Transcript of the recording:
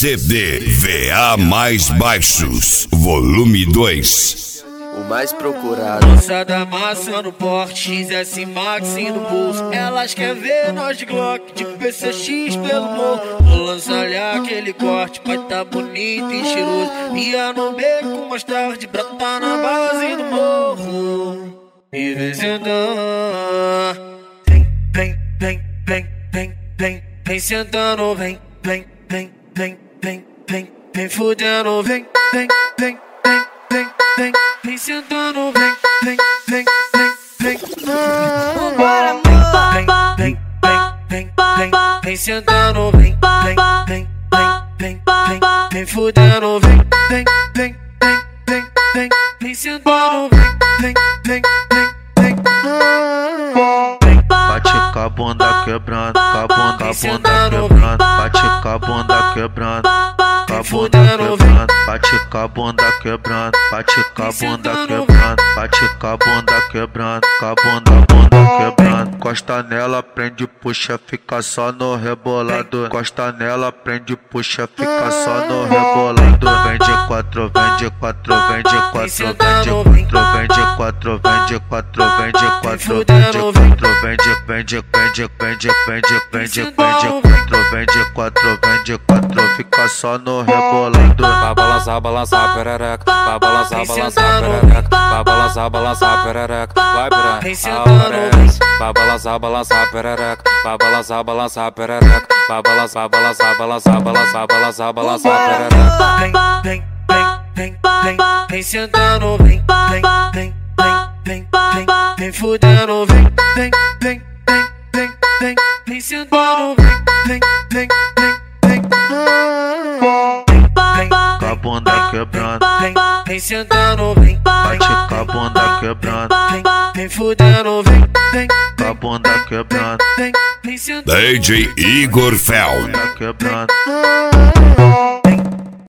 CD VA Mais Baixos, volume 2. O mais procurado. Moçada massa no porte, XS Max no bolso. Elas querem ver nós de Glock, de PCX pelo morro. Vou lançar-lhe aquele corte, vai tá bonito e cheiroso. Ia no beco mais tarde, brota na base do morro. E vem sentando, vem sentando, vem fudendo, vem sentando, Vambora, vem sentando, vem fudendo, vem sentando, Bate com a bunda quebrando, com a bunda quebrando, bate com a bunda quebrando, com a bunda quebrando, bate com a bunda quebrando, bate com a bunda quebrando, bate com a bunda quebrando, com a bunda quebrando. Costa nela, prende, puxa, fica só no rebolado. Costa nela, prende, puxa, fica só no rebolado. Vende quatro, vende quatro, vende quatro, vende quatro, vende quatro, vende quatro, vende quatro, vende quatro, vende quatro, fica só no rebolado. Vai balançar, balançar perereca, vai balançar, balançar perereca, vai balançar, balançar perereca, vai piranha. Vai balançar, balançar perereca, vai balançar, balançar perereca, vai balançar, balançar, balançar, balançar, balançar, balançar perereca. Vem sentando, vem fudendo, vem sentando, Com a bunda quebrando, vem sentando, bate com a bunda quebrando, vem fudendo, com a bunda quebrando, vem sentando. DJ Igor Fel. quebrando.